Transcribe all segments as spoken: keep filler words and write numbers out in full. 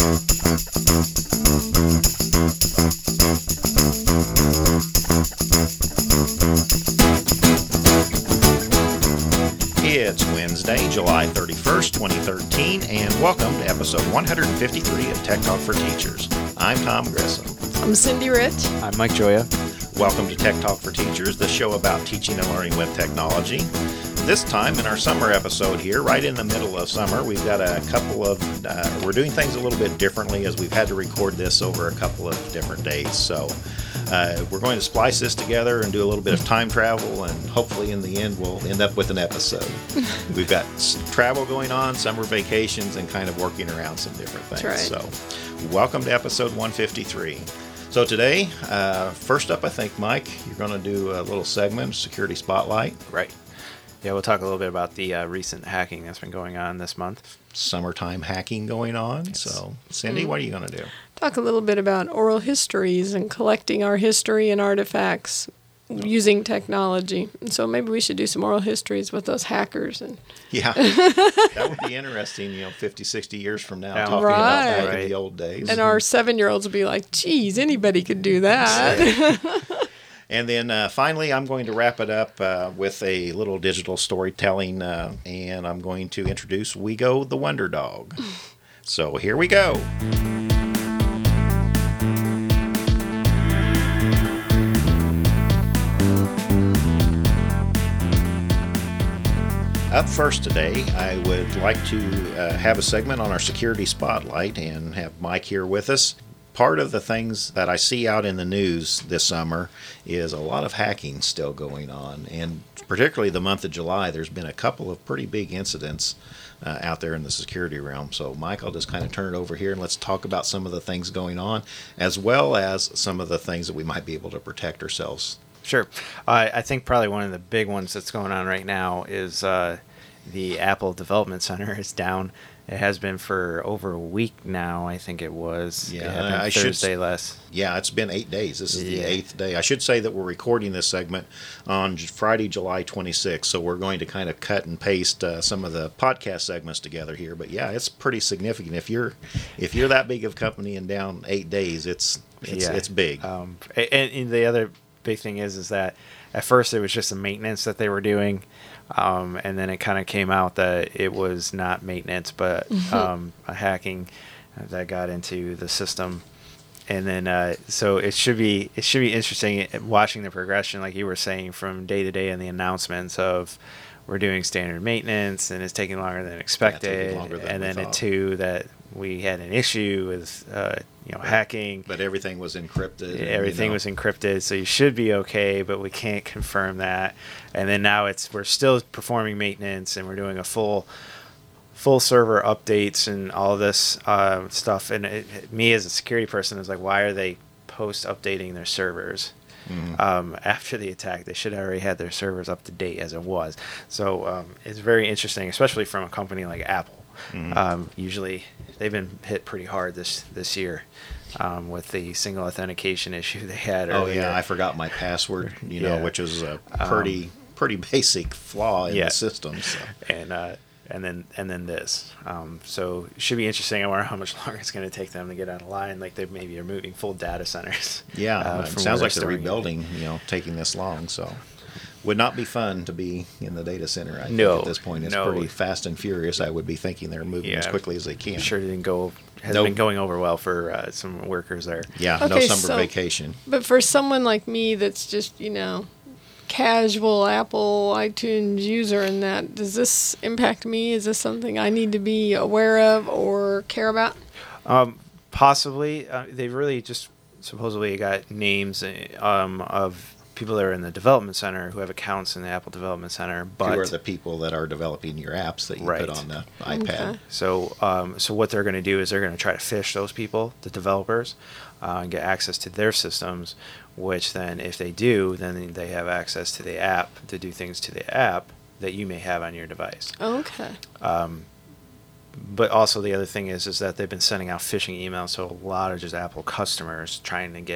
It's Wednesday, July thirty-first, twenty thirteen, and welcome to episode one fifty-three of Tech Talk for Teachers. I'm Tom Grissom. I'm Cindy Rich. I'm Mike Joya. Welcome to Tech Talk for Teachers, the show about teaching and learning with technology. This time in our summer episode here, right in the middle of summer, we've got a couple of, uh, we're doing things a little bit differently as we've had to record this over a couple of different days. So uh, we're going to splice this together and do a little bit of time travel, and hopefully in the end we'll end up with an episode. We've got s- travel going on, summer vacations, and kind of working around some different things. That's right. So welcome to episode one fifty-three. So today, uh, first up, I think, Mike, you're going to do a little segment, Security Spotlight. Right. Yeah, we'll talk a little bit about the uh, recent hacking that's been going on this month. Summertime hacking going on. Yes. So, Cindy, mm-hmm. what are you going to do? Talk a little bit about oral histories and collecting our history and artifacts using technology. And so maybe we should do some oral histories with those hackers. And yeah, that would be interesting, you know, fifty, sixty years from now, Yeah. talking Right. about back Right. in the old days. And our seven-year-olds will be like, geez, anybody could do that. And then uh, finally, I'm going to wrap it up uh, with a little digital storytelling, uh, and I'm going to introduce Wego the Wonder Dog. So here we go. Up first today, I would like to uh, have a segment on our Security Spotlight and have Mike here with us. Part of the things that I see out in the news this summer is a lot of hacking still going on, and particularly the month of July, there's been a couple of pretty big incidents uh, out there in the security realm. So, Mike, I'll just kind of turn it over here and let's talk about some of the things going on, as well as some of the things that we might be able to protect ourselves. Sure. Uh, I think probably one of the big ones that's going on right now is uh, the Apple Development Center is down. It has been for over a week now, I think it was. Yeah, it happened I should Thursday s- last. Yeah, it's been eight days. This is the Yeah. eighth day. I should say that we're recording this segment on J- Friday, July twenty-sixth, so we're going to kind of cut and paste uh, some of the podcast segments together here. But yeah, it's pretty significant. If you're if you're that big of a company and down eight days, it's it's Yeah. it's big. Um, and, and the other big thing is, is that at first it was just a maintenance that they were doing. Um, and then it kind of came out that it was not maintenance, but um, a hacking that got into the system. And then, uh, so it should be it should be interesting watching the progression, like you were saying, from day to day in the announcements of we're doing standard maintenance and it's taking longer than expected, longer than and we then thought. at two that we had an issue with uh, you know hacking. But everything was encrypted. and, Everything you know, was encrypted, so you should be okay, but we can't confirm that. And then now it's we're still performing maintenance, and we're doing a full full server updates and all this uh, stuff. And it, it- me as a security person is like, why are they post updating their servers? Mhm. Um, after the attack, they should have already had their servers up to date as it was. So um, it's very interesting, especially from a company like Apple. Mhm. Um, usually, they've been hit pretty hard this this year um, with the single authentication issue they had. Oh earlier. yeah, I forgot my password. You know, Yeah. which is a Um, pretty pretty basic flaw in yeah. the system. So. and uh, and then and then this. Um, so it should be interesting. I wonder how much longer it's going to take them to get out of line. Like they maybe are moving full data centers. Yeah, uh, it from sounds where like the they're storing it. rebuilding, you know, taking this long. So, would not be fun to be in the data center. I No, think at this point, it's no. pretty fast and furious. I would be thinking they're moving as Yeah, quickly as they can. I'm sure it didn't go. Has Nope. been going over well for uh, some workers there. Yeah, no Okay, summer so- vacation. But for someone like me that's just, you know, casual Apple iTunes user and that, does this impact me? Is this something I need to be aware of or care about? Um, possibly. Uh, they really just supposedly got names uh, um, of people that are in the development center who have accounts in the Apple Development Center. But Who are the people that are developing your apps that you Right. put on the iPad? Okay. So, um, so what they're going to do is they're going to try to phish those people, the developers, uh, and get access to their systems. Which then, if they do, then they have access to the app to do things to the app that you may have on your device. Okay. Um, but also the other thing is is that they've been sending out phishing emails to a lot of just Apple customers trying to get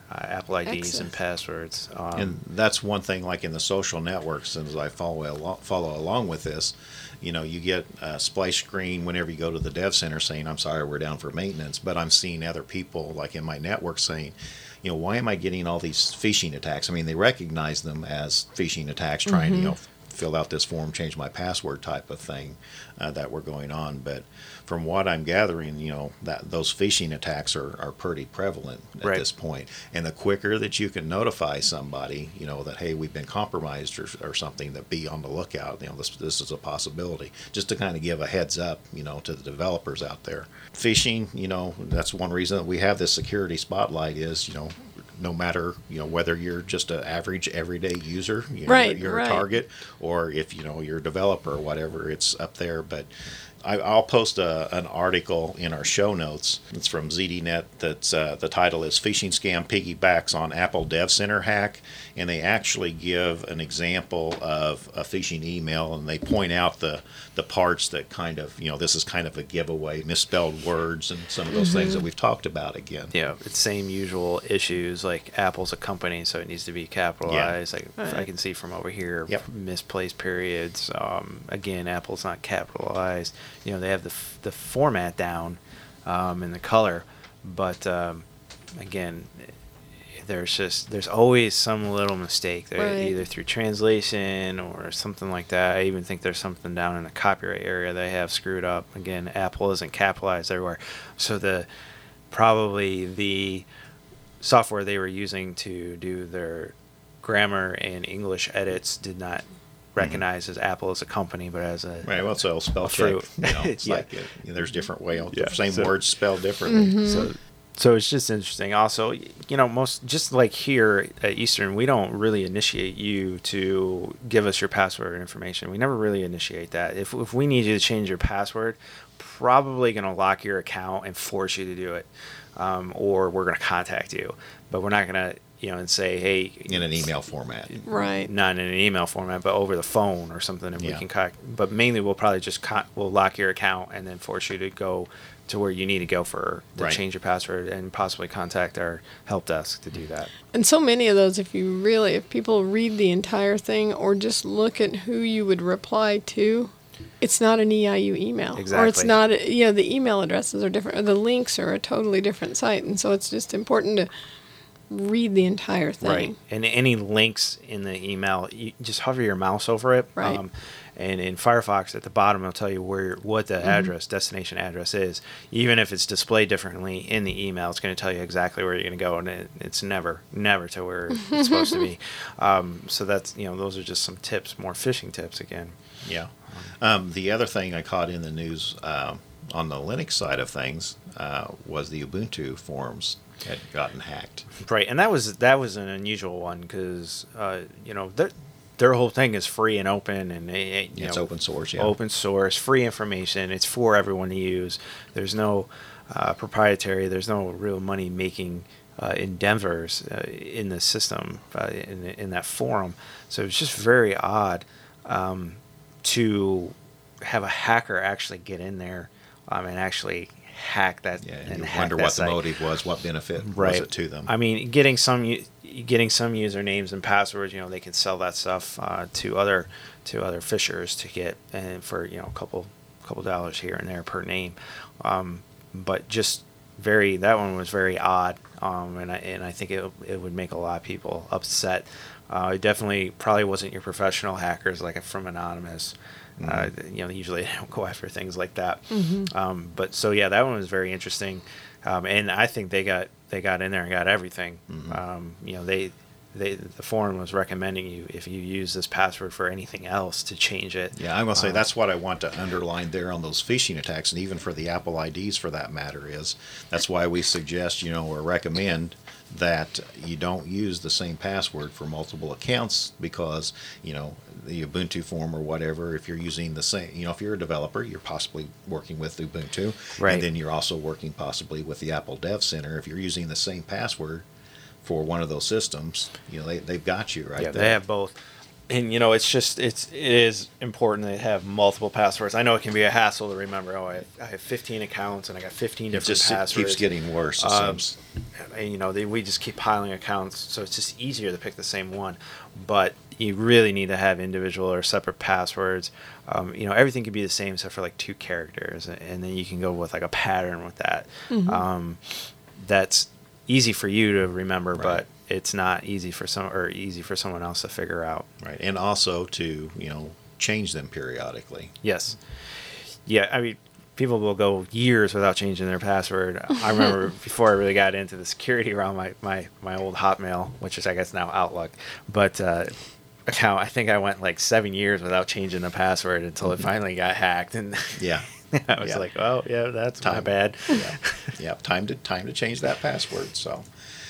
uh, Apple I Ds Access. and passwords. Um, And that's one thing, like in the social networks, and as I follow along, follow along with this, you know, you get a splash screen whenever you go to the dev center saying, I'm sorry, we're down for maintenance. But I'm seeing other people, like in my network, saying, you know, why am I getting all these phishing attacks? I mean, they recognize them as phishing attacks, trying Mm-hmm. to, you know, fill out this form, change my password type of thing uh, that were going on. But from what I'm gathering, you know, that those phishing attacks are, are pretty prevalent at Right. this point. And the quicker that you can notify somebody, you know, that, hey, we've been compromised or, or something, that be on the lookout, you know, this, this is a possibility, just to kind of give a heads up, you know, to the developers out there. Phishing, you know, that's one reason that we have this security spotlight is, you know, no matter, you know, whether you're just an average everyday user, you know, Right, you're right. a target, or if, you know, you're a developer or whatever, it's up there. But I, I'll post a, an article in our show notes. It's from Z D Net. That's uh, the title is "Phishing Scam Piggybacks on Apple Dev Center Hack," and they actually give an example of a phishing email, and they point out the the parts that kind of, you know, this is kind of a giveaway, misspelled words, and some of those things that we've talked about again. Yeah, it's same usual issues. Like Apple's a company, so it needs to be capitalized. Like Right. I can see from over here, Yep. misplaced periods. Um, again, Apple's not capitalized. You know, they have the f- the format down um, and the color, but um, again, there's just there's always some little mistake there, Right. either through translation or something like that. I even think there's something down in the copyright area they have screwed up. Again, Apple isn't capitalized everywhere, so the probably the software they were using to do their grammar and English edits did not recognize as Apple as a company, but as a Right. Well, so spell A check. fruit. You know, it's Yeah. like uh, you know, there's different way. Yeah. Same So- words spelled differently. So, so it's just interesting. Also, you know, most just like here at Eastern, we don't really initiate you to give us your password information. We never really initiate that. If if we need you to change your password, probably going to lock your account and force you to do it, um, or we're going to contact you. But we're not going to, you know, and say, hey, In an email format. Right. not in an email format, but over the phone or something, and Yeah. we can. Con- but mainly, we'll probably just con- we'll lock your account and then force you to go to where you need to go for to Right. change your password, and possibly contact our help desk to do that. And so many of those, if you really, if people read the entire thing or just look at who you would reply to, it's not an E I U email. Or it's Exactly. not, a- you know, the email addresses are different, or the links are a totally different site. And so it's just important to read the entire thing. Right. And any links in the email, you just hover your mouse over it. Right. Um, and in Firefox, at the bottom, it'll tell you where what Mm-hmm. the address, destination address is. Even if it's displayed differently in the email, it's going to tell you exactly where you're going to go, and it, it's never, never to where it's supposed to be. Um, so that's, you know, those are just some tips, more phishing tips again. Yeah. Um, the other thing I caught in the news uh, on the Linux side of things uh, was the Ubuntu forums had gotten hacked. Right, and that was that was an unusual one because uh, you know their their whole thing is free and open, and they, you It's know, open source, yeah. open source, free information. It's for everyone to use. There's no uh, proprietary. There's no real money making uh, endeavors uh, in the system uh, in in that forum. So it's just very odd um, to have a hacker actually get in there um, and actually hack that. Yeah, and you hack wonder that what site. the motive was, what benefit Right. was it to them. I mean, getting some u- getting some usernames and passwords, you know, they can sell that stuff uh, to other to other fishers to get and for you know a couple couple dollars here and there per name. Um, but just very that one was very odd, um, and I and I think it it would make a lot of people upset. Uh, it definitely probably wasn't your professional hackers like from Anonymous. Uh, you know, they usually don't go after things like that. Um, but so yeah, that one was very interesting, um, and I think they got they got in there and got everything. Um, you know, they they the forum was recommending you if you use this password for anything else to change it. Yeah, I'm going to say Uh, that's what I want to underline there on those phishing attacks, and even for the Apple I Ds for that matter, is that's why we suggest, you know, or recommend that you don't use the same password for multiple accounts because, you know, the Ubuntu form or whatever, if you're using the same, you know, if you're a developer, you're possibly working with Ubuntu. Right. And then you're also working possibly with the Apple Dev Center. If you're using the same password for one of those systems, you know, they, they've got you right yeah, there. they have both. and you know, it's just it's it is important to have multiple passwords. I know it can be a hassle to remember. Oh, I have, I have fifteen accounts and I got fifteen It different just passwords. keeps getting worse. It Um, seems. and you know, they, we just keep piling accounts, so it's just easier to pick the same one. But you really need to have individual or separate passwords. Um, you know, everything can be the same except for like two characters, and then you can go with like a pattern with that. Mm-hmm. Um, that's easy for you to remember, Right. but it's not easy for some or easy for someone else to figure out. Right, and also to you know change them periodically. Yes. Yeah, I mean, people will go years without changing their password. I remember before I really got into the security around my, my, my old Hotmail, which is, I guess, now Outlook, but uh, account, I think I went like seven years without changing the password until it finally got hacked. And Yeah. I was Yeah. like, oh, yeah, that's my Time. bad. yeah, yeah. Time to time to change that password. So,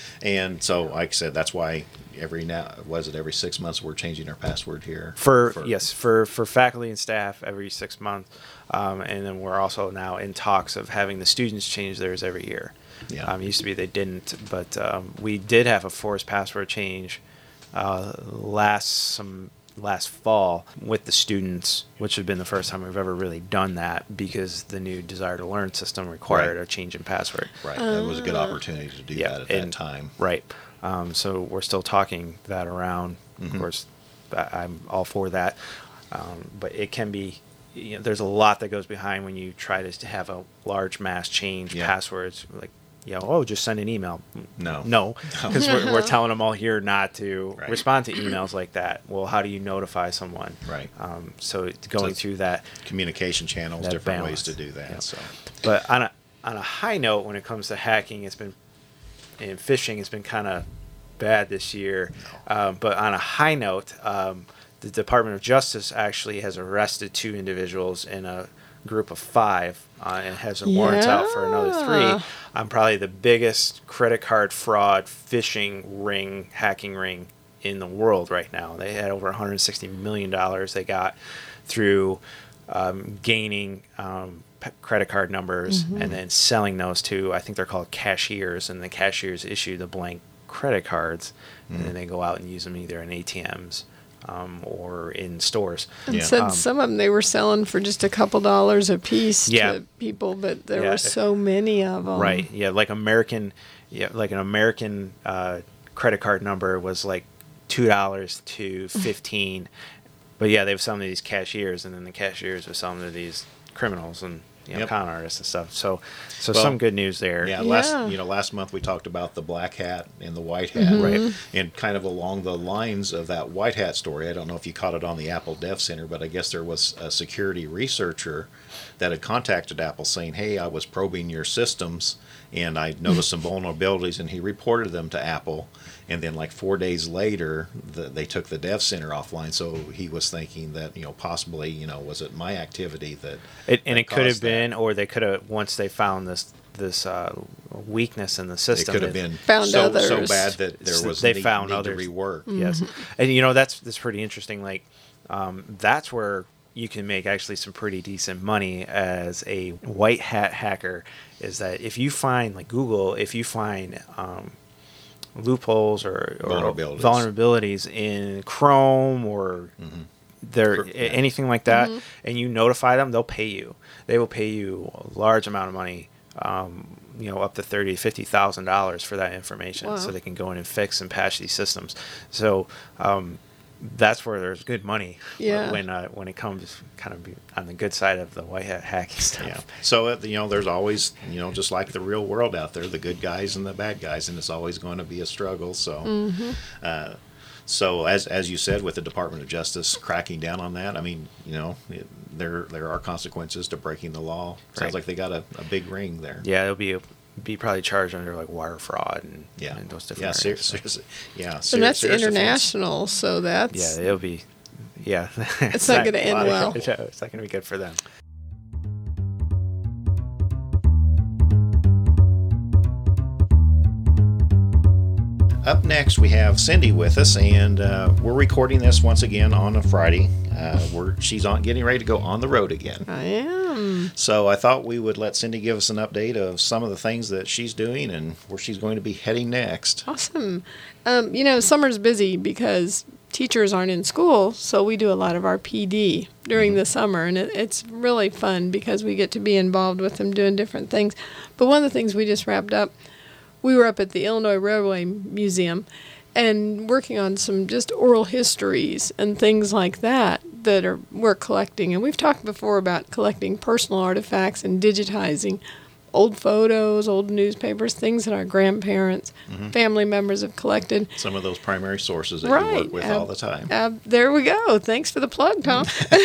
and so, like I said, that's why every now was it every six months we're changing our password here. For, yes, for, for faculty and staff every six months. Um, and then we're also now in talks of having the students change theirs every year. Yeah. Um, it used to be they didn't, but um, we did have a forced password change uh, last some last fall with the students, which had been the first time we've ever really done that because the new Desire to Learn system required Right. a change in password. Right. That was a good opportunity to do that at and- that time. Right. Um, so we're still talking that around. Mhm. Of course, I- I'm all for that. Um, but it can be, you know, there's a lot that goes behind when you try to have a large mass change Yeah. passwords. Like, you know, oh, just send an email. No. No, because we're, we're telling them all here not to Right. respond to emails like that. Well, how do you notify someone? Right. Um, so it's going it's- through that. Communication channels, That different balance, ways to do that. yeah. So, But on a on a high note, when it comes to hacking, it's been and phishing has been kind of bad this year. Um, but on a high note, um, the Department of Justice actually has arrested two individuals in a group of five uh, and has warrants out for another Yeah. three. I'm probably the biggest credit card fraud phishing ring, hacking ring in the world right now. They had over one hundred sixty million dollars they got through um, gaining um, p- credit card numbers and then selling those to, I think they're called cashiers, and the cashiers issue the blank credit cards, and then they go out and use them either in A T Ms um, or in stores. And Yeah. said Um, some of them they were selling for just a couple dollars a piece Yeah. to people, but there Yeah. were so many of them. Right. Yeah. Like American, yeah, like an American uh, credit card number was like two dollars to fifteen. But yeah, they were selling to these cashiers, and then the cashiers were selling to these criminals and you know, Yep. con artists and stuff. So, so Well, some good news there. yeah, Yeah. last you know last month we talked about the black hat and the white hat, Mm-hmm. Right. And kind of along the lines of that white hat story. I don't know if you caught it on the Apple Dev Center, but I guess there was a security researcher that had contacted Apple saying, "Hey, I was probing your systems and I noticed some vulnerabilities," and he reported them to Apple. And then, like four days later, the, they took the Dev Center offline. So he was thinking that you know possibly you know was it my activity that It, and that it could have caused that? been, or they could have, once they found this this uh, weakness in the It system, could have it- been Found so, so others. bad that there So was they need, found need others. to rework. Yes, and you know that's that's pretty interesting. Like um, that's where you can make actually some pretty decent money as a white hat hacker. Is that if you find like Google, if you find um, loopholes or, or Vulnerabilities. vulnerabilities in Chrome or there For- yeah. anything like that, and you notify them, they'll pay you. They will pay you a large amount of money. Um, you know, up to thirty, fifty thousand dollars for that information, Wow. so they can go in and fix and patch these systems. So um, that's where there's good money. Yeah. When uh, when it comes kind of be on the good side of the white hat hacking stuff. Yeah. So uh, you know, there's always you know, just like the real world out there, the good guys and the bad guys, and it's always going to be a struggle. So, uh, so as as you said, with the Department of Justice cracking down on that, I mean, you know, it, there there are consequences to breaking the law. Sounds Right. like they got a, a big ring there. Yeah, it'll be be probably charged under like wire fraud and, Yeah. and those Yeah. different Ser- areas. So, seriously. Yeah. And ser- that's serious offense. international, so that's yeah, it'll be. Yeah, It's not gonna end well. It's not going to be good for them. Up next, we have Cindy with us, and uh, we're recording this once again on a Friday. Uh, we're, she's on getting ready to go on the road again. I am. So I thought we would let Cindy give us an update of some of the things that she's doing and where she's going to be heading next. Awesome. Um, you know, summer's busy because teachers aren't in school, so we do a lot of our P D during the summer, and it, it's really fun because we get to be involved with them doing different things. But one of the things we just wrapped up, we were up at the Illinois Railway Museum and working on some just oral histories and things like that that are we're collecting. And we've talked before about collecting personal artifacts and digitizing old photos, old newspapers, things that our grandparents, mm-hmm. family members have collected. Some of those primary sources that right. you work with Ab- all the time. Ab- there we go. Thanks for the plug, Tom.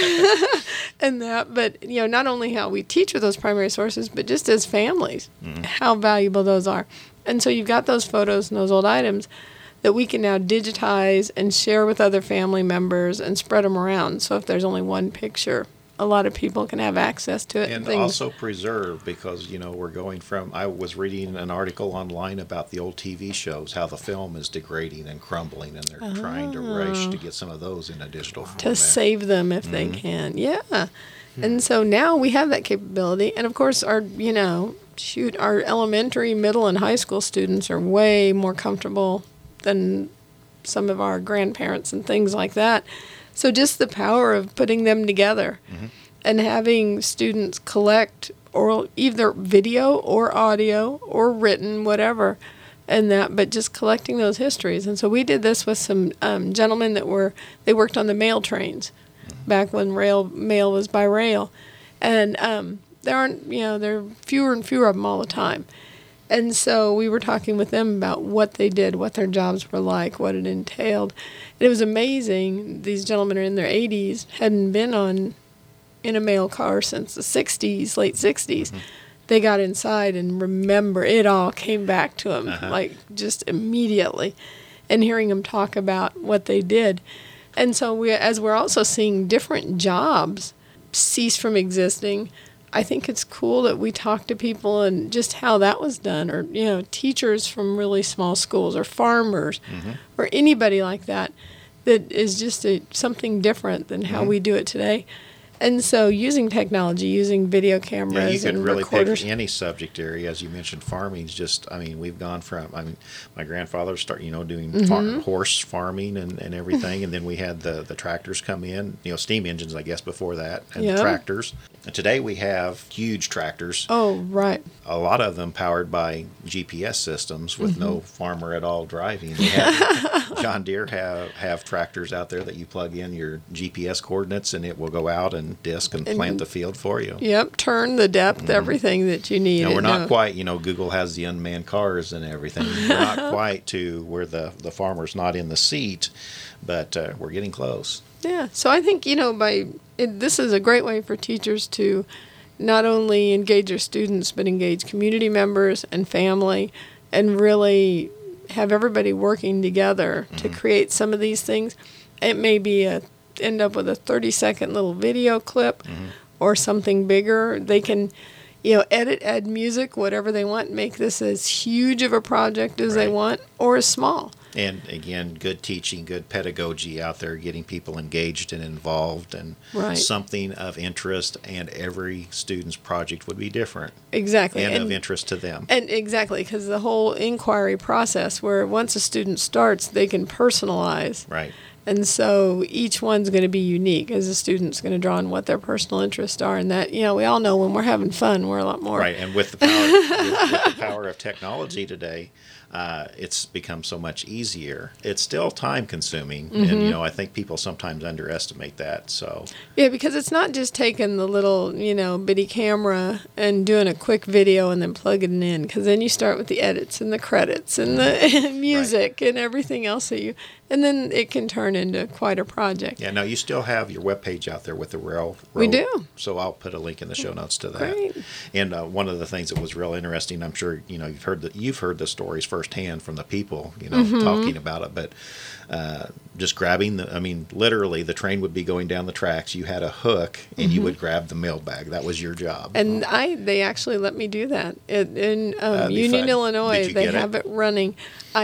And that, but you know, not only how we teach with those primary sources, but just as families, mm-hmm. how valuable those are. And so you've got those photos and those old items that we can now digitize and share with other family members and spread them around. So if there's only one picture, a lot of people can have access to it. And things. also preserve, because, you know, we're going from, I was reading an article online about the old T V shows, how the film is degrading and crumbling, and they're oh. trying to rush to get some of those in a digital format. To save them if mm-hmm. they can, yeah. Mm-hmm. And so now we have that capability. And, of course, our, you know, shoot, our elementary, middle, and high school students are way more comfortable than some of our grandparents and things like that. So just the power of putting them together mm-hmm. and having students collect oral, either video or audio or written, whatever, and that, but just collecting those histories. And so we did this with some um, gentlemen that were, they worked on the mail trains mm-hmm. back when rail mail was by rail. And um, there aren't, you know, there are fewer and fewer of them all the time. And so we were talking with them about what they did, what their jobs were like, what it entailed. And it was amazing. These gentlemen are in their eighties, hadn't been on in a mail car since the sixties, late sixties. Mm-hmm. They got inside and remember, it all came back to them, uh-huh. like just immediately. And hearing them talk about what they did. And so we, as we're also seeing different jobs cease from existing, I think it's cool that we talk to people and just how that was done, or, you know, teachers from really small schools, or farmers, mm-hmm. or anybody like that, that is just a, something different than how mm-hmm. we do it today. And so using technology, using video cameras yeah, you could and really recorders. pick any subject area. As you mentioned, farming's just, I mean, we've gone from, I mean, my grandfather started, you know, doing mm-hmm. farm, horse farming and, and everything. And then we had the, the tractors come in, you know, steam engines, I guess, before that, and yep. tractors. And today we have huge tractors. Oh, right. A lot of them powered by G P S systems with mm-hmm. no farmer at all driving. We have, John Deere have, have tractors out there that you plug in your G P S coordinates and it will go out and disc and, and plant the field for you. Yep, turn, the depth, mm-hmm. everything that you need. Now, we're not know. quite, you know, Google has the unmanned cars and everything. We're not quite to where the, the farmer's not in the seat, but uh, we're getting close. Yeah, so I think, you know, by it, this is a great way for teachers to not only engage their students, but engage community members and family, and really have everybody working together mm-hmm. to create some of these things. It may be a end up with a thirty second little video clip mm-hmm. or something bigger. They can, you know, edit, add music, whatever they want, make this as huge of a project as right. they want, or as small. And again, good teaching, good pedagogy out there, getting people engaged and involved, and right. something of interest, and every student's project would be different. Exactly. And, and of interest to them. And exactly, because the whole inquiry process, where once a student starts, they can personalize. Right. And so each one's going to be unique, as a student's going to draw on what their personal interests are. And that, you know, we all know when we're having fun, we're a lot more. Right. And with the power, with, with the power of technology today, uh, it's become so much easier. It's still time consuming. Mm-hmm. And, you know, I think people sometimes underestimate that. So yeah, because it's not just taking the little, you know, bitty camera and doing a quick video and then plugging it in. Because then you start with the edits and the credits and the music right. and everything else that you... And then it can turn into quite a project. Yeah, now you still have your webpage out there with the rail. We do. So I'll put a link in the show notes to that. Great. And uh, one of the things that was real interesting, I'm sure you know you've heard the, you've heard the stories firsthand from the people, you know, mm-hmm. talking about it. But uh, just grabbing the, I mean, literally, the train would be going down the tracks. You had a hook, and mm-hmm. you would grab the mail bag. That was your job. And oh. I, they actually let me do that in, in um, Union, fun. Illinois. They have it? it running. I.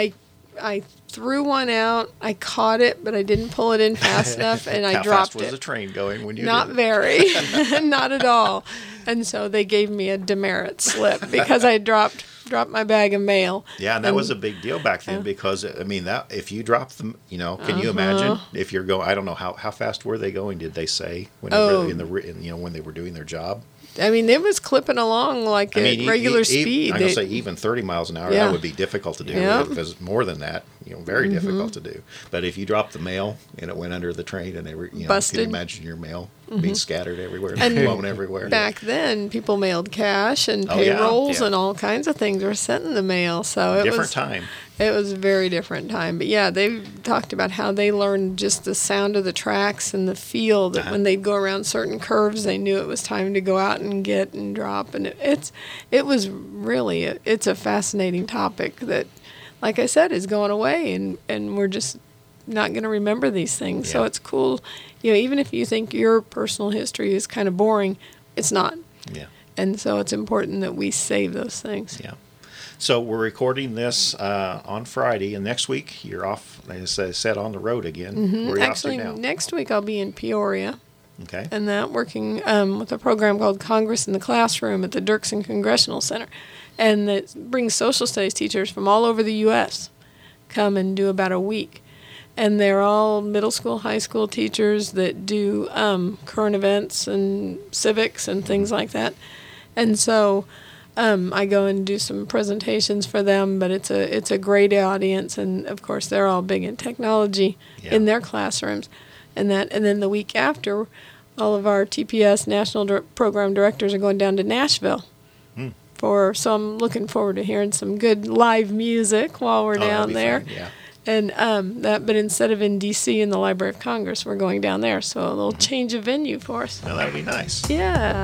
I threw one out. I caught it, but I didn't pull it in fast enough, and I How dropped fast was it. the train going when you Not did it? very, not at all. And so they gave me a demerit slip because I dropped dropped my bag of mail. Yeah, and that and, was a big deal back then Yeah. because I mean that if you drop them, you know, can you imagine if you're going? I don't know how, how fast were they going? Did they say whenever Oh. in the re- in, you know when they were doing their job? I mean, it was clipping along like I at mean, e- regular e- e- speed. I'm gonna They- say even thirty miles an hour Yeah. that would be difficult to do. Yep. If it's more than that, you know, very Mm-hmm. difficult to do. But if you dropped the mail and it went under the train and they were, you know, Busted. can you imagine your mail being scattered everywhere and, And blown everywhere? Back then, people mailed cash and Oh, yeah. payrolls Yeah. and all kinds of things were sent in the mail. So it Different was time. It was a very different time. But yeah, they talked about how they learned just the sound of the tracks and the feel that Uh-huh. when they'd go around certain curves, they knew it was time to go out and get and drop. And it, it's it was really a, it's a fascinating topic that, like I said, is going away, and and we're just not going to remember these things. So Yeah. it's cool, you know, even if you think your personal history is kind of boring, it's not. Yeah. And so it's important that we save those things. Yeah. So we're recording this uh, on Friday, and next week you're off, as I said, on the road again. Where are you Actually, off to now? next week I'll be in Peoria. Okay. And that working um, with a program called Congress in the Classroom at the Dirksen Congressional Center. And it brings social studies teachers from all over the U S come and do about a week. And they're all middle school, high school teachers that do um, current events and civics and things like that. And so um, I go and do some presentations for them, but it's a it's a great audience. And, of course, they're all big in technology Yeah. in their classrooms. And that, and then the week after, all of our T P S national dir- program directors are going down to Nashville. Hmm. For so I'm looking forward to hearing some good live music while we're Oh, that'll down be there. fun, yeah. And um, that, but instead of in D C in the Library of Congress, we're going down there. So a little Mm-hmm. change of venue for us. Well, that'll be nice. Yeah.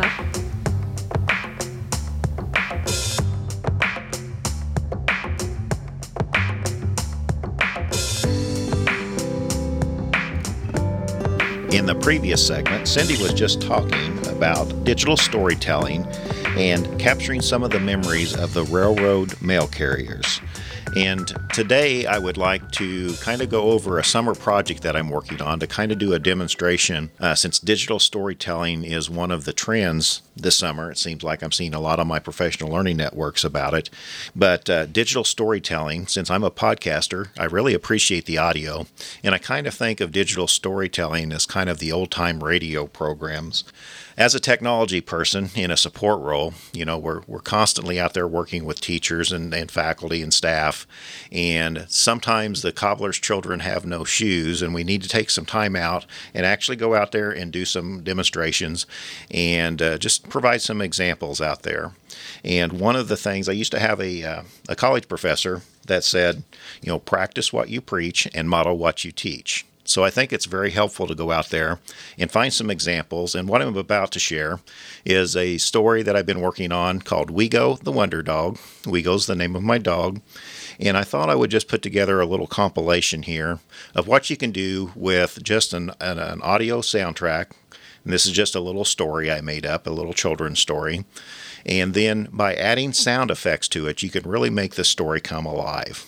In the previous segment, Cindy was just talking about digital storytelling and capturing some of the memories of the railroad mail carriers. And today I would like to kind of go over a summer project that I'm working on to kind of do a demonstration. Uh, since digital storytelling is one of the trends this summer, it seems like I'm seeing a lot on my professional learning networks about it. But uh, digital storytelling, since I'm a podcaster, I really appreciate the audio. And I kind of think of digital storytelling as kind of the old-time radio programs. As a technology person in a support role, you know, we're we're constantly out there working with teachers and, and faculty and staff. And sometimes the cobbler's children have no shoes, and we need to take some time out and actually go out there and do some demonstrations and uh, just provide some examples out there. And one of the things, I used to have a, uh, a college professor that said, you know, practice what you preach and model what you teach. So I think it's very helpful to go out there and find some examples. And what I'm about to share is a story that I've been working on called Wego the Wonder Dog. Wego's the name of my dog. And I thought I would just put together a little compilation here of what you can do with just an, an, an audio soundtrack. And this is just a little story I made up, a little children's story. And then by adding sound effects to it, you can really make the story come alive.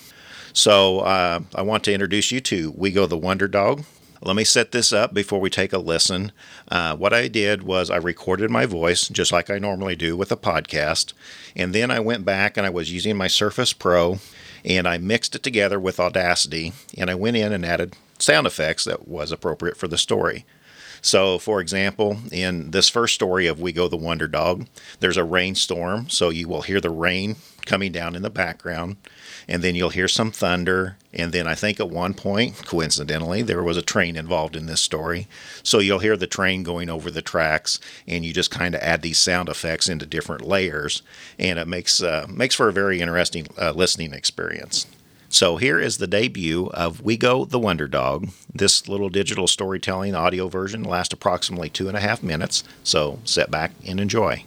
So uh, I want to introduce you to Wego the Wonder Dog. Let me set this up before we take a listen. Uh, what I did was I recorded my voice just like I normally do with a podcast. And then I went back and I was using my Surface Pro and I mixed it together with Audacity. And I went in and added sound effects that was appropriate for the story. So, for example, in this first story of Wego the Wonder Dog, there's a rainstorm, so you will hear the rain coming down in the background, and then you'll hear some thunder, and then I think at one point, coincidentally, there was a train involved in this story, so you'll hear the train going over the tracks, and you just kind of add these sound effects into different layers, and it makes uh, makes for a very interesting uh, listening experience. So here is the debut of Wego the Wonder Dog. This little digital storytelling audio version lasts approximately two and a half minutes, so sit back and enjoy.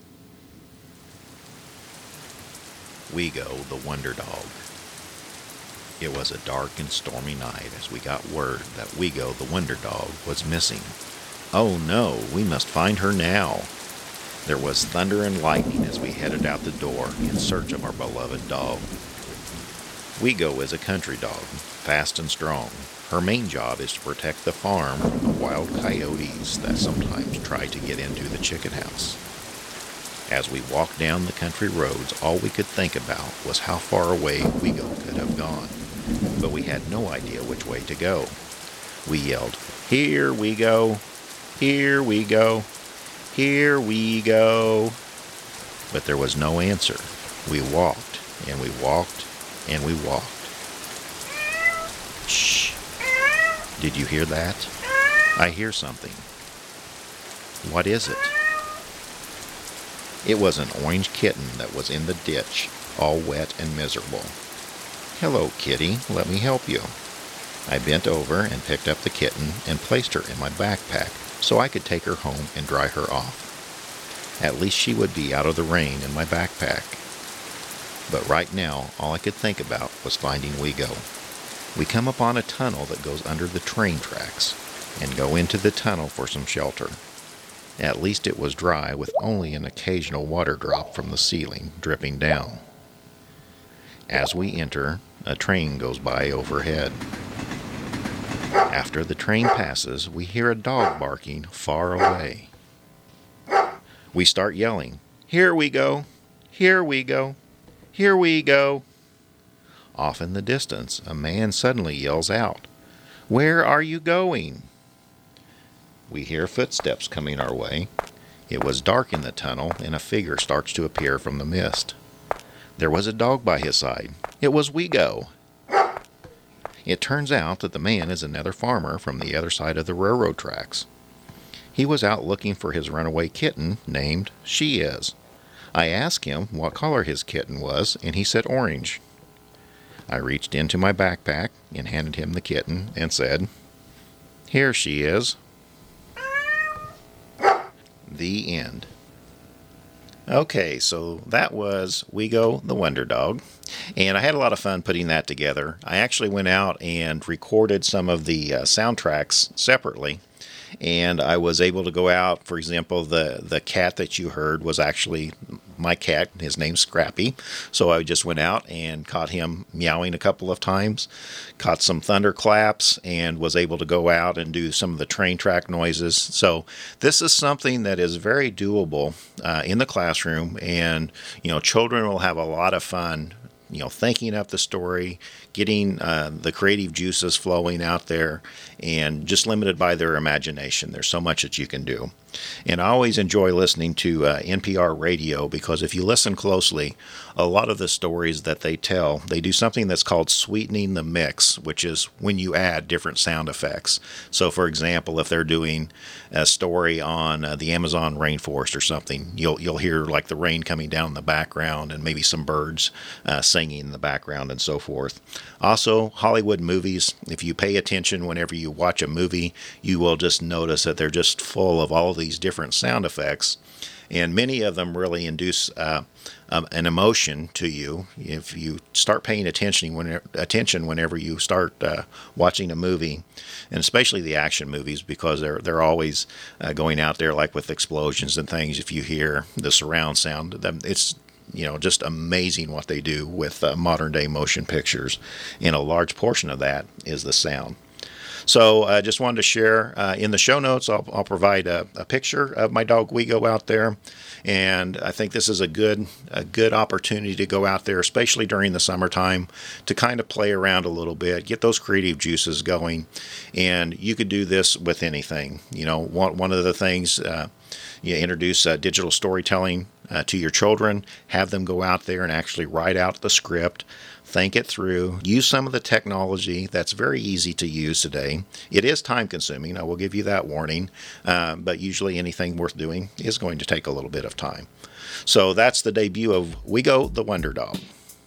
Wego the Wonder Dog. It was a dark and stormy night as we got word that Wego the Wonder Dog was missing. Oh no, we must find her now. There was thunder and lightning as we headed out the door in search of our beloved dog. Wego is a country dog, fast and strong. Her main job is to protect the farm from the wild coyotes that sometimes try to get into the chicken house. As we walked down the country roads, all we could think about was how far away Wego could have gone, but we had no idea which way to go. We yelled, "Here we go! Here we go! Here we go!" But there was no answer. We walked, and we walked, and we walked. Shh! Did you hear that? I hear something. What is it? It was an orange kitten that was in the ditch, all wet and miserable. "Hello, kitty, let me help you." I bent over and picked up the kitten and placed her in my backpack so I could take her home and dry her off. At least she would be out of the rain in my backpack. But right now, all I could think about was finding Wego. We come upon a tunnel that goes under the train tracks and go into the tunnel for some shelter. At least it was dry with only an occasional water drop from the ceiling dripping down. As we enter, a train goes by overhead. After the train passes, we hear a dog barking far away. We start yelling, "Here we go! Here we go! Here we go!" Off in the distance, a man suddenly yells out, "Where are you going?" We hear footsteps coming our way. It was dark in the tunnel, and a figure starts to appear from the mist. There was a dog by his side. It was Wego. It turns out that the man is another farmer from the other side of the railroad tracks. He was out looking for his runaway kitten named She Is. I asked him what color his kitten was, and he said orange. I reached into my backpack and handed him the kitten and said, "Here she is." The end. Okay, so that was Wego the Wonder Dog, and I had a lot of fun putting that together. I actually went out and recorded some of the uh, soundtracks separately, and I was able to go out, for example, the, the cat that you heard was actually my cat. His name's Scrappy, so I just went out and caught him meowing a couple of times, caught some thunderclaps, and was able to go out and do some of the train track noises. So this is something that is very doable uh, in the classroom, and you know, children will have a lot of fun, you know, thinking up the story, getting uh, the creative juices flowing out there, and just limited by their imagination. There's so much that you can do. And I always enjoy listening to uh, N P R radio, because if you listen closely, a lot of the stories that they tell, they do something that's called sweetening the mix, which is when you add different sound effects. So, for example, if they're doing a story on uh, the Amazon rainforest or something, you'll you'll hear like the rain coming down in the background and maybe some birds uh, singing in the background and so forth. Also, Hollywood movies, if you pay attention whenever you watch a movie, you will just notice that they're just full of all these different sound effects, and many of them really induce uh, um, an emotion to you. If you start paying attention whenever, attention whenever you start uh, watching a movie, and especially the action movies, because they're they're always uh, going out there like with explosions and things. If you hear the surround sound, it's you know just amazing what they do with uh, modern day motion pictures, and a large portion of that is the sound. So I uh, just wanted to share uh, in the show notes, I'll, I'll provide a, a picture of my dog Wego out there. And I think this is a good a good opportunity to go out there, especially during the summertime, to kind of play around a little bit, get those creative juices going. And you could do this with anything. You know, one, one of the things, uh, you introduce uh, digital storytelling uh, to your children, have them go out there and actually write out the script, think it through, use some of the technology that's very easy to use today. It is time consuming, I will give you that warning, uh, but usually anything worth doing is going to take a little bit of time. So that's the debut of Wego the Wonder Dog.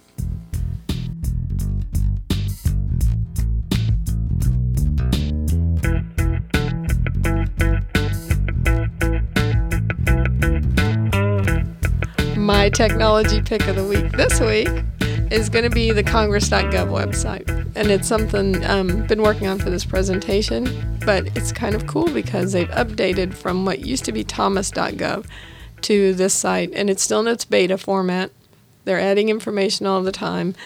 My technology pick of the week this week is going to be the congress dot gov website. And it's something I've um, been working on for this presentation, but it's kind of cool because they've updated from what used to be thomas dot gov to this site, and it's still in its beta format. They're adding information all the time,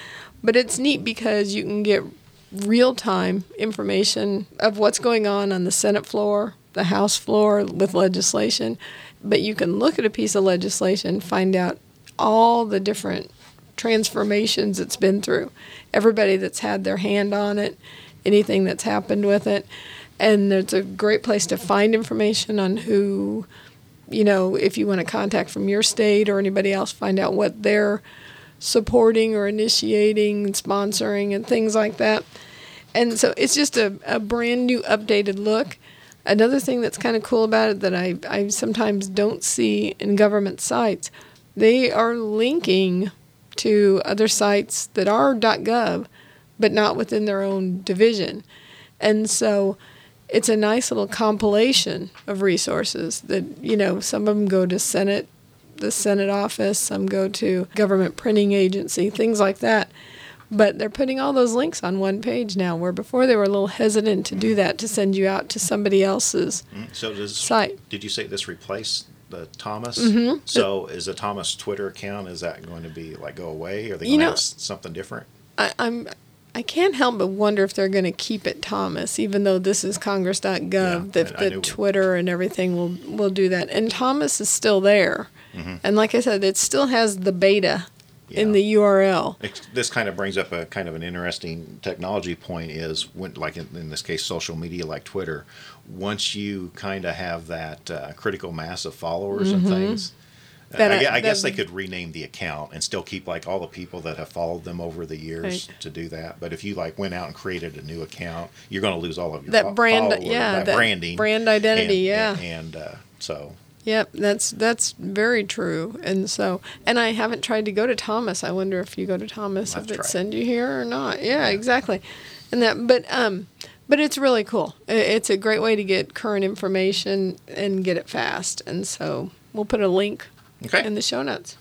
But it's neat because you can get real-time information of what's going on on the Senate floor, the House floor with legislation. But you can look at a piece of legislation, find out all the different transformations it's been through, everybody that's had their hand on it, anything that's happened with it. And it's a great place to find information on who, you know, if you want to contact from your state or anybody else, find out what they're supporting or initiating and sponsoring and things like that. And so it's just a, a brand new updated look. Another thing that's kind of cool about it that I, I sometimes don't see in government sites, they are linking to other sites that are .gov, but not within their own division. And so it's a nice little compilation of resources that, you know, some of them go to Senate, the Senate office, some go to government printing agency, things like that. But they're putting all those links on one page now, where before they were a little hesitant to do that, to send you out to somebody else's so does, site. Did you say this replace the Thomas? Mm-hmm. So is the Thomas Twitter account, is that going to be like go away? Or are they You going to know, have s- something different? I, I'm I can't help but wonder if they're going to keep it Thomas, even though this is Congress dot gov, Yeah, that I- I the knew- Twitter and everything will, will do that. And Thomas is still there. Mm-hmm. And like I said, it still has the beta in Yeah. the U R L. Ex- This kind of brings up a kind of an interesting technology point is when, like in, in this case, social media like Twitter, once you kind of have that uh, critical mass of followers and things, uh, That I, I- gue- I guess that- they could rename the account and still keep like all the people that have followed them over the years Right. to do that. But if you like went out and created a new account, you're going to lose all of your That fo- brand- followers, yeah, that that branding, brand identity, and, yeah. and, and uh, so. Yep, that's that's very true. And so, and I haven't tried to go to Thomas. I wonder if you go to Thomas, I'll if it try. send you here or not. Yeah, exactly. And that, but um, but it's really cool. I- It's a great way to get current information and get it fast. And so we'll put a link Okay. in the show notes.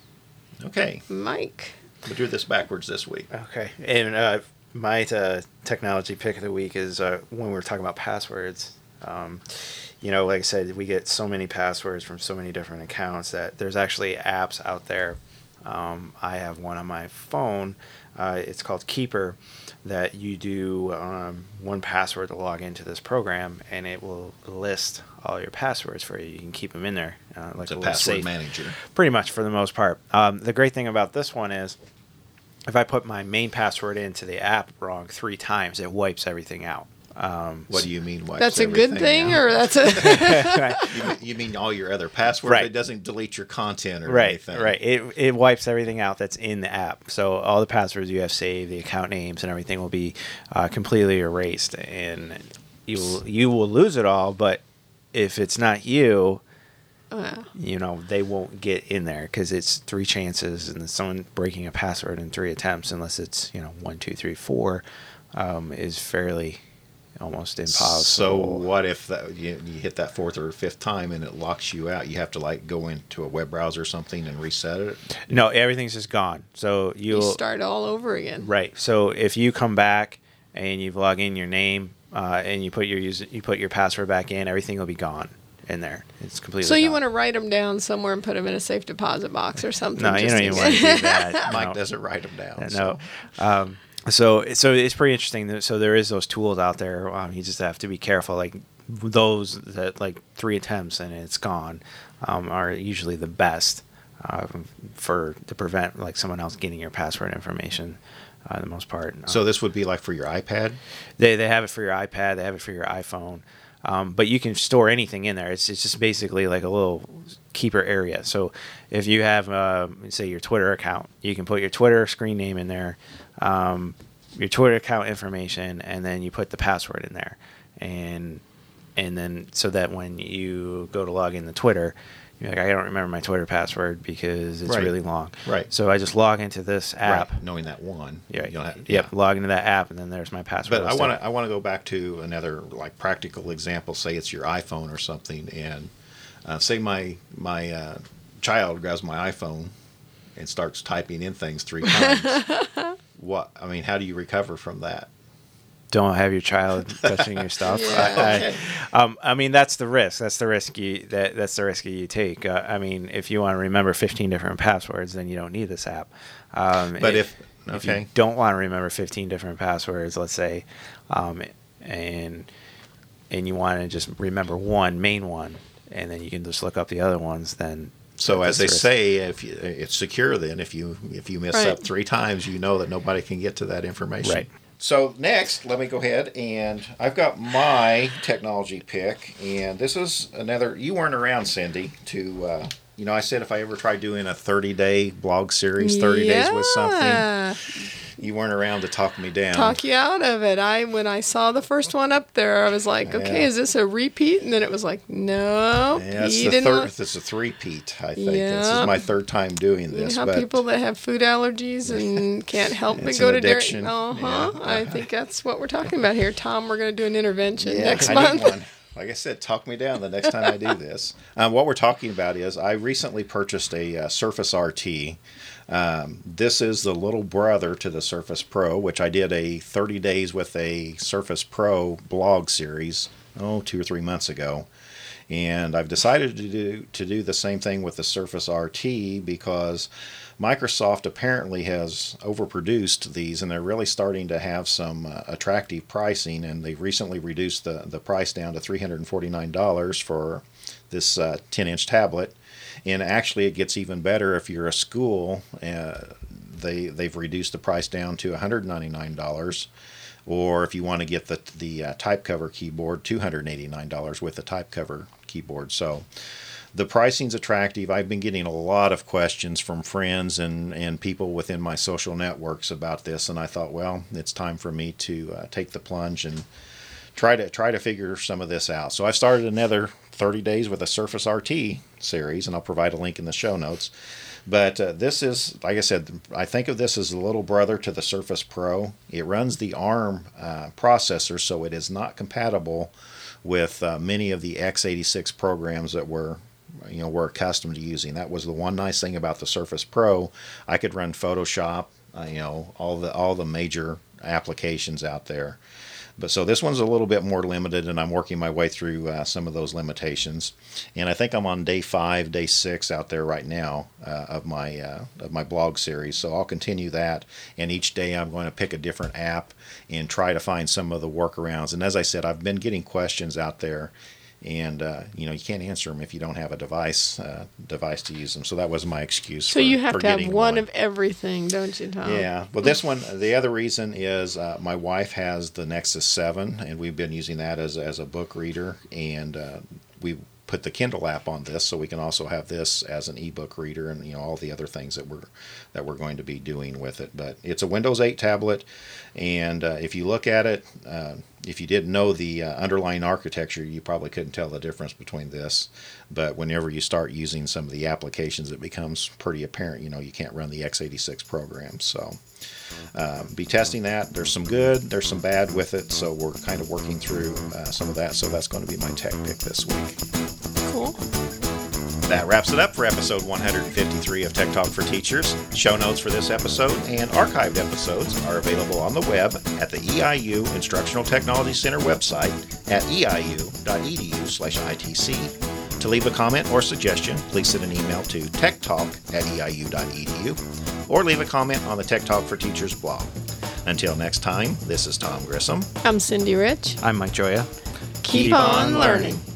Okay. Mike. We'll do this backwards this week. Okay. And uh, my uh, technology pick of the week is uh, when we're talking about passwords. Um, you know, like I said, we get so many passwords from so many different accounts that there's actually apps out there. Um, I have one on my phone. Uh, it's called Keeper, that you do um, one password to log into this program, and it will list all your passwords for you. You can keep them in there. Uh, like It's a little password safe. manager. Pretty much for the most part. Um, the great thing about this one is if I put my main password into the app wrong three times, it wipes everything out. Um, What do you mean? Wipes That's a good everything thing, out? or that's a You mean, you mean all your other passwords? Right. It doesn't delete your content or right, anything. right. It it wipes everything out that's in the app. So all the passwords you have saved, the account names, and everything will be uh, completely erased, and you will, you will lose it all. But if it's not you, uh, you know, they won't get in there because it's three chances, and someone breaking a password in three attempts, unless it's, you know, one, two, three, four, um, is fairly almost impossible. So what if that, you, you hit that fourth or fifth time and it locks you out? You have to like go into a web browser or something and reset it. No, everything's just gone. So you'll you start all over again. right. So if you come back and you log in your name uh, and you put your user, you put your password back in, everything will be gone in there. It's completely. So you gone. want to write them down somewhere and put them in a safe deposit box or something? No, you just don't in even want to case. do that. Mike no. doesn't write them down. No. So. Um, so so it's pretty interesting. So there is those tools out there. Um, you just have to be careful. Like those that like three attempts and it's gone um, are usually the best uh, for to prevent like someone else getting your password information. Uh, the most part. So this would be like for your iPad? They they have it for your iPad. They have it for your iPhone. Um, but you can store anything in there. It's it's just basically like a little keeper area. So if you have, uh, say, your Twitter account, you can put your Twitter screen name in there, um, your Twitter account information, and then you put the password in there, and and then so that when you go to log in to Twitter, you're like, I don't remember my Twitter password because it's Right. really long. Right. So I just log into this app. Right, knowing that one. Yeah. you don't have- Yep. Log into that app, and then there's my password. But I listed. want to I want to go back to another like practical example. Say it's your iPhone or something, and uh, say my my uh, child grabs my iPhone and starts typing in things three times. What I mean, how do you recover from that? Don't have your child touching your stuff. Yeah. I, Okay. I, um, I mean, that's the risk. That's the risk you that that's the risk you take. Uh, I mean, if you want to remember fifteen different passwords, then you don't need this app. Um, But it- if If Okay. you don't want to remember fifteen different passwords, let's say, um, and and you want to just remember one main one, and then you can just look up the other ones, then. So as they risk. say, if you, it's secure, then if you if you mess Right. up three times, you know that nobody can get to that information. Right. So next, let me go ahead and I've got my technology pick, and this is another. You weren't around, Cindy, to uh, you know. I said if I ever tried doing a thirty-day blog series, thirty days with something, Yeah. you weren't around to talk me down. Talk you out of it. I when I saw the first one up there, I was like, okay, Yeah. is this a repeat? And then it was like, no, Yeah, it's he the didn't third. want- It's a three-peat. I think this is Yep. my third time doing You know this. how but people that have food allergies and can't help but It's go an to dairy. addiction. Uh huh. Yeah. I think that's what we're talking about here. Tom, we're going to do an intervention yeah, next I month. need one. Like I said, talk me down the next time I do this. Um, what we're talking about is I recently purchased a uh, Surface R T. Um, this is the little brother to the Surface Pro, which I did a thirty days with a Surface Pro blog series, oh, two or three months ago. And I've decided to do to do the same thing with the Surface R T because Microsoft apparently has overproduced these, and they're really starting to have some uh, attractive pricing. And they've recently reduced the, the price down to three hundred forty-nine dollars for this uh, ten-inch tablet. And actually, it gets even better if you're a school. Uh, they they've reduced the price down to one hundred ninety-nine dollars. Or if you want to get the the uh, type cover keyboard, two hundred eighty-nine dollars with the type cover keyboard. So the pricing's attractive. I've been getting a lot of questions from friends and, and people within my social networks about this, and I thought, well, it's time for me to uh, take the plunge and try to try to figure some of this out. So I've started another thirty days with a Surface R T series, and I'll provide a link in the show notes. But uh, this is, like I said, I think of this as the little brother to the Surface Pro. It runs the ARM uh, processor, so it is not compatible with uh, many of the x eighty-six programs that we're, you know, we're accustomed to using. That was the one nice thing about the Surface Pro. I could run Photoshop, uh, you know, all the all the major applications out there. But so this one's a little bit more limited, and I'm working my way through uh, some of those limitations. And I think I'm on day five, day six out there right now uh, of my uh, of my blog series. So I'll continue that, and each day I'm going to pick a different app and try to find some of the workarounds. And as I said, I've been getting questions out there, and uh, you know, you can't answer them if you don't have a device uh, device to use them. So that was my excuse. So for, you have for to have getting one of everything, don't you, Tom? Yeah. Well, this one, the other reason is uh, my wife has the Nexus seven, and we've been using that as, as a book reader, and uh, we put the Kindle app on this, so we can also have this as an ebook reader, and you know, all the other things that we're that we're going to be doing with it. But it's a Windows eight tablet, and uh, if you look at it, uh, if you didn't know the uh, underlying architecture, you probably couldn't tell the difference between this. But whenever you start using some of the applications, it becomes pretty apparent. You know, you can't run the x eighty-six programs. So uh, be testing that. There's some good, there's some bad with it. So we're kind of working through uh, some of that. So that's going to be my tech pick this week. Cool. That wraps it up for episode one hundred fifty-three of Tech Talk for Teachers. Show notes for this episode and archived episodes are available on the web at the E I U Instructional Technology Center website at eiu.edu slash ITC. To leave a comment or suggestion, please send an email to techtalk at eiu.edu or leave a comment on the Tech Talk for Teachers blog. Until next time, this is Tom Grissom. I'm Cindy Rich. I'm Mike Joya. Keep, on learning.